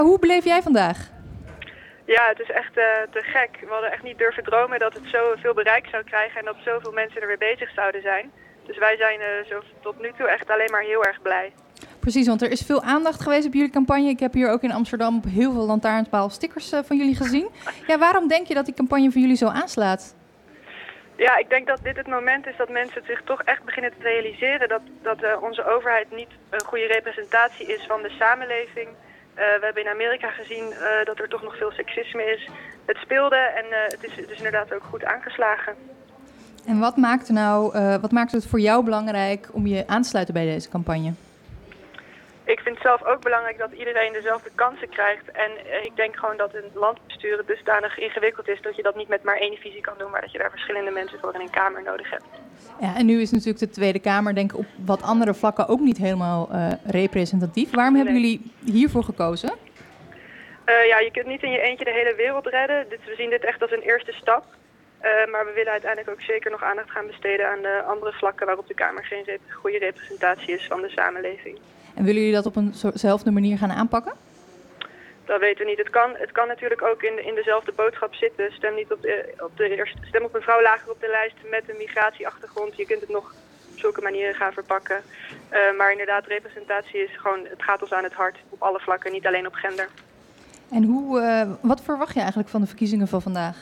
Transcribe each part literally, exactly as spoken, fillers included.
Hoe beleef jij vandaag? Ja, het is echt uh, te gek. We hadden echt niet durven dromen dat het zoveel bereik zou krijgen en dat zoveel mensen er weer bezig zouden zijn. Dus wij zijn uh, zo tot nu toe echt alleen maar heel erg blij. Precies, want er is veel aandacht geweest op jullie campagne. Ik heb hier ook in Amsterdam op heel veel lantaarnpaal stickers uh, van jullie gezien. Ja, waarom denk je dat die campagne van jullie zo aanslaat? Ja, ik denk dat dit het moment is dat mensen zich toch echt beginnen te realiseren dat, dat uh, onze overheid niet een goede representatie is van de samenleving. Uh, we hebben in Amerika gezien uh, dat er toch nog veel seksisme is. Het speelde en uh, het is dus inderdaad ook goed aangeslagen. En wat maakt, nou, uh, wat maakt het voor jou belangrijk om je aan te sluiten bij deze campagne? Ik vind het zelf ook belangrijk dat iedereen dezelfde kansen krijgt. En uh, ik denk gewoon dat een land besturen dusdanig ingewikkeld is dat je dat niet met maar één visie kan doen, maar dat je daar verschillende mensen voor in een kamer nodig hebt. Ja, en nu is natuurlijk de Tweede Kamer denk ik op wat andere vlakken ook niet helemaal uh, representatief. Waarom nee. hebben jullie hiervoor gekozen? Uh, ja, je kunt niet in je eentje de hele wereld redden. Dus we zien dit echt als een eerste stap. Uh, maar we willen uiteindelijk ook zeker nog aandacht gaan besteden aan de andere vlakken waarop de Kamer geen rep- goede representatie is van de samenleving. En willen jullie dat op eenzelfde manier gaan aanpakken? Dat weten we niet. Het kan, het kan natuurlijk ook in, de, in dezelfde boodschap zitten. Stem, niet op de, op de eerste, stem op een vrouw lager op de lijst met een migratieachtergrond. Je kunt het nog op zulke manieren gaan verpakken. Uh, maar inderdaad, representatie is gewoon, het gaat ons aan het hart op alle vlakken, niet alleen op gender. En hoe, uh, wat verwacht je eigenlijk van de verkiezingen van vandaag?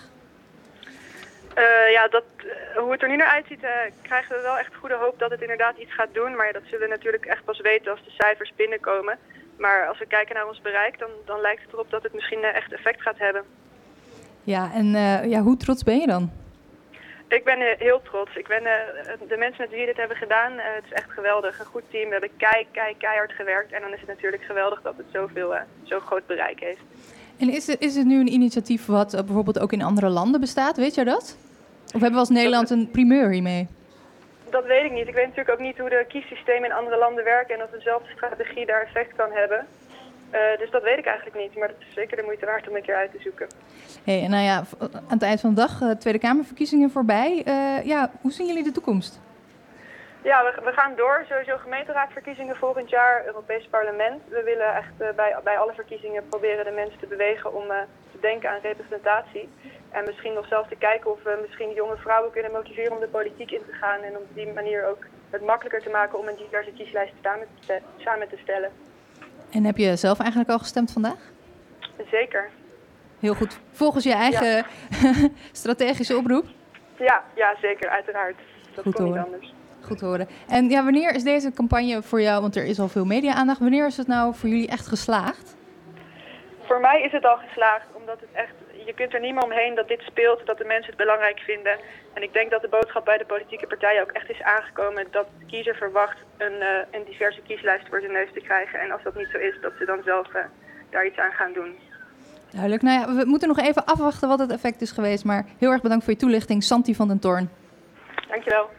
Uh, ja, dat, uh, hoe het er nu naar uitziet, uh, krijgen we wel echt goede hoop dat het inderdaad iets gaat doen. Maar dat zullen we natuurlijk echt pas weten als de cijfers binnenkomen. Maar als we kijken naar ons bereik, dan, dan lijkt het erop dat het misschien uh, echt effect gaat hebben. Ja, en uh, ja, hoe trots ben je dan? Ik ben uh, heel trots. Ik ben, uh, de mensen met wie dit hebben gedaan, uh, het is echt geweldig. Een goed team, we hebben kei, kei, keihard gewerkt. En dan is het natuurlijk geweldig dat het zoveel, uh, zo'n groot bereik heeft. En is het, is het nu een initiatief wat uh, bijvoorbeeld ook in andere landen bestaat? Weet je dat? Of hebben we als Nederland een primeur hiermee? Dat weet ik niet. Ik weet natuurlijk ook niet hoe de kiessystemen in andere landen werken en of dezelfde strategie daar effect kan hebben. Uh, dus dat weet ik eigenlijk niet. Maar het is zeker de moeite waard om een keer uit te zoeken. Hey, nou ja, aan het eind van de dag, uh, Tweede Kamerverkiezingen voorbij. Uh, ja, hoe zien jullie de toekomst? Ja, we, we gaan door. Sowieso gemeenteraadverkiezingen volgend jaar, Europees Parlement. We willen echt uh, bij, bij alle verkiezingen proberen de mensen te bewegen om uh, te denken aan representatie. En misschien nog zelfs te kijken of we misschien jonge vrouwen kunnen motiveren om de politiek in te gaan. En op die manier ook het makkelijker te maken om een diverse kieslijst samen te, samen te stellen. En heb je zelf eigenlijk al gestemd vandaag? Zeker. Heel goed. Volgens je eigen ja. strategische oproep? Ja, ja, zeker. Uiteraard. Dat goed kon niet horen. anders. Goed horen. En ja, wanneer is deze campagne voor jou, want er is al veel media-aandacht, wanneer is het nou voor jullie echt geslaagd? Voor mij is het al geslaagd, omdat het echt, je kunt er niet meer omheen dat dit speelt, dat de mensen het belangrijk vinden. En ik denk dat de boodschap bij de politieke partijen ook echt is aangekomen dat de kiezer verwacht een, uh, een diverse kieslijst voor zijn neus te krijgen. En als dat niet zo is, dat ze dan zelf uh, daar iets aan gaan doen. Duidelijk. Nou ja, we moeten nog even afwachten wat het effect is geweest, maar heel erg bedankt voor je toelichting, Santi van den Toorn. Dankjewel.